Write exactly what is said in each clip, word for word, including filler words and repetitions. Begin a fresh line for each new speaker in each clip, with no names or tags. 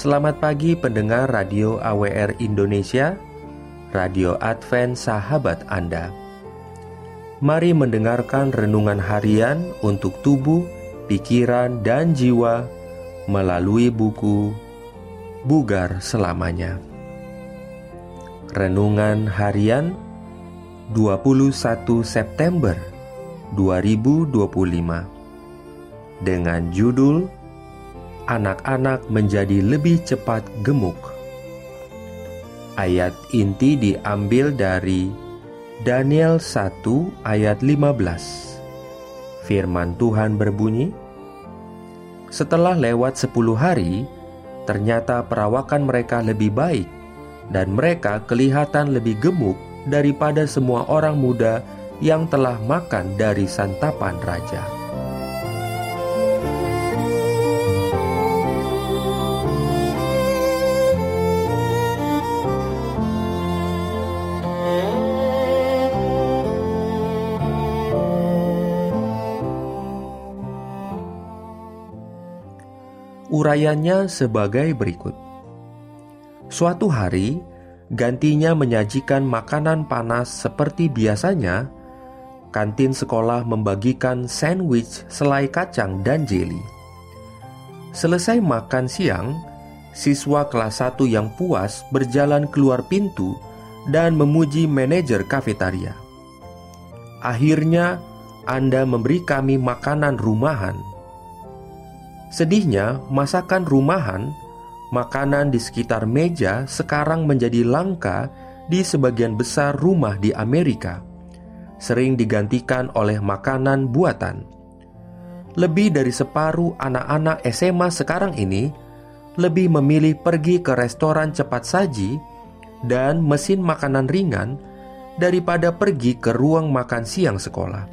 Selamat pagi pendengar Radio A W R Indonesia, Radio Advent sahabat Anda. Mari mendengarkan renungan harian untuk tubuh, pikiran, dan jiwa melalui buku Bugar Selamanya. Renungan harian dua puluh satu September dua ribu dua puluh lima dengan judul Anak-anak menjadi lebih cepat gemuk. Ayat inti diambil dari Daniel satu ayat lima belas. Firman Tuhan berbunyi, setelah lewat sepuluh hari, ternyata perawakan mereka lebih baik, dan mereka kelihatan lebih gemuk daripada semua orang muda yang telah makan dari santapan raja. Urayanya sebagai berikut. Suatu hari, gantinya menyajikan makanan panas seperti biasanya, kantin sekolah membagikan sandwich selai kacang dan jeli. Selesai makan siang, siswa kelas satu yang puas berjalan keluar pintu dan memuji manajer kafetaria. Akhirnya, Anda memberi kami makanan rumahan. Sedihnya, masakan rumahan, makanan di sekitar meja sekarang menjadi langka di sebagian besar rumah di Amerika, sering digantikan oleh makanan buatan. Lebih dari separuh anak-anak S M A sekarang ini lebih memilih pergi ke restoran cepat saji dan mesin makanan ringan daripada pergi ke ruang makan siang sekolah.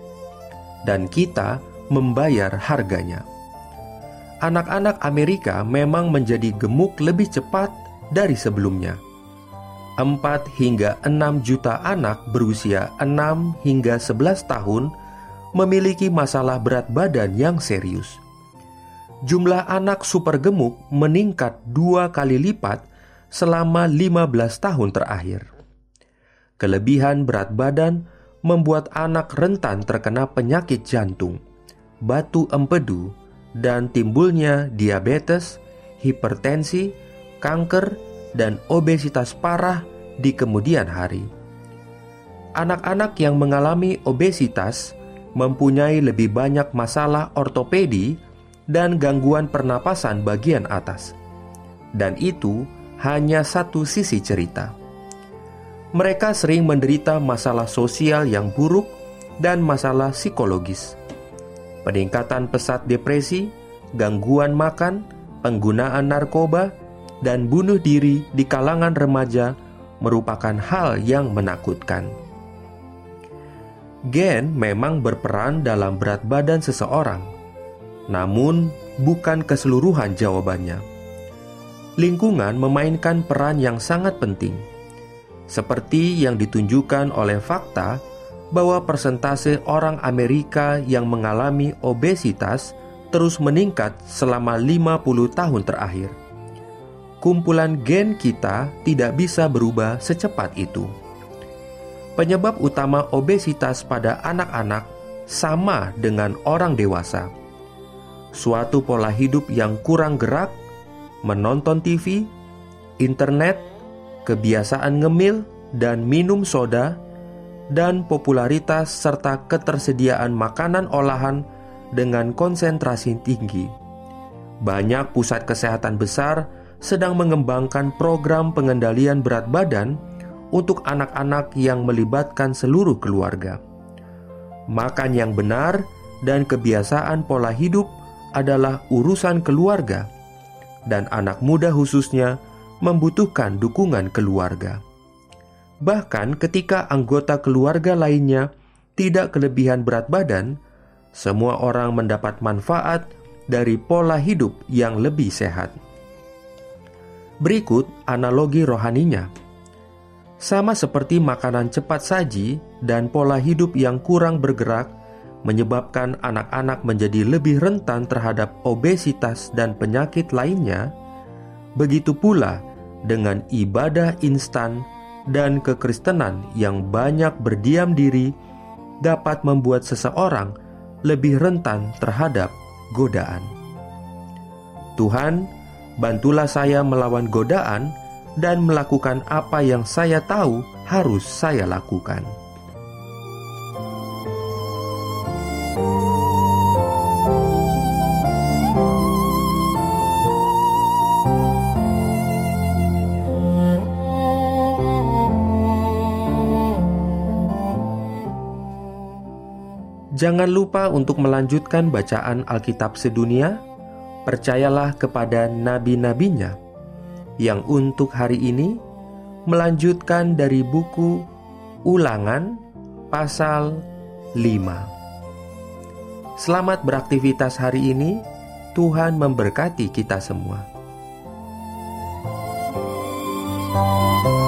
Dan kita membayar harganya. Anak-anak Amerika memang menjadi gemuk lebih cepat dari sebelumnya. empat hingga enam juta anak berusia enam hingga sebelas tahun memiliki masalah berat badan yang serius. Jumlah anak super gemuk meningkat dua kali lipat selama lima belas tahun terakhir. Kelebihan berat badan membuat anak rentan terkena penyakit jantung, batu empedu, dan timbulnya diabetes, hipertensi, kanker, dan obesitas parah di kemudian hari. Anak-anak yang mengalami obesitas mempunyai lebih banyak masalah ortopedi dan gangguan pernapasan bagian atas. Dan itu hanya satu sisi cerita. Mereka sering menderita masalah sosial yang buruk dan masalah psikologis. Peningkatan pesat depresi, gangguan makan, penggunaan narkoba, dan bunuh diri di kalangan remaja merupakan hal yang menakutkan. Gen memang berperan dalam berat badan seseorang, namun bukan keseluruhan jawabannya. Lingkungan memainkan peran yang sangat penting, seperti yang ditunjukkan oleh fakta bahwa persentase orang Amerika yang mengalami obesitas terus meningkat selama lima puluh tahun terakhir. Kumpulan gen kita tidak bisa berubah secepat itu. Penyebab utama obesitas pada anak-anak sama dengan orang dewasa. Suatu pola hidup yang kurang gerak, menonton T V, internet, kebiasaan ngemil dan minum soda, dan popularitas serta ketersediaan makanan olahan dengan konsentrasi tinggi. Banyak pusat kesehatan besar sedang mengembangkan program pengendalian berat badan untuk anak-anak yang melibatkan seluruh keluarga. Makan yang benar dan kebiasaan pola hidup adalah urusan keluarga, dan anak muda khususnya membutuhkan dukungan keluarga. Bahkan ketika anggota keluarga lainnya tidak kelebihan berat badan, semua orang mendapat manfaat dari pola hidup yang lebih sehat. Berikut analogi rohaninya. Sama seperti makanan cepat saji dan pola hidup yang kurang bergerak menyebabkan anak-anak menjadi lebih rentan terhadap obesitas dan penyakit lainnya, Begitu pula dengan ibadah instan dan kekristenan yang banyak berdiam diri dapat membuat seseorang lebih rentan terhadap godaan. Tuhan, bantulah saya melawan godaan dan melakukan apa yang saya tahu harus saya lakukan. Jangan lupa untuk melanjutkan bacaan Alkitab sedunia. Percayalah kepada nabi-nabinya yang untuk hari ini melanjutkan dari buku Ulangan pasal lima. Selamat beraktivitas hari ini. Tuhan memberkati kita semua.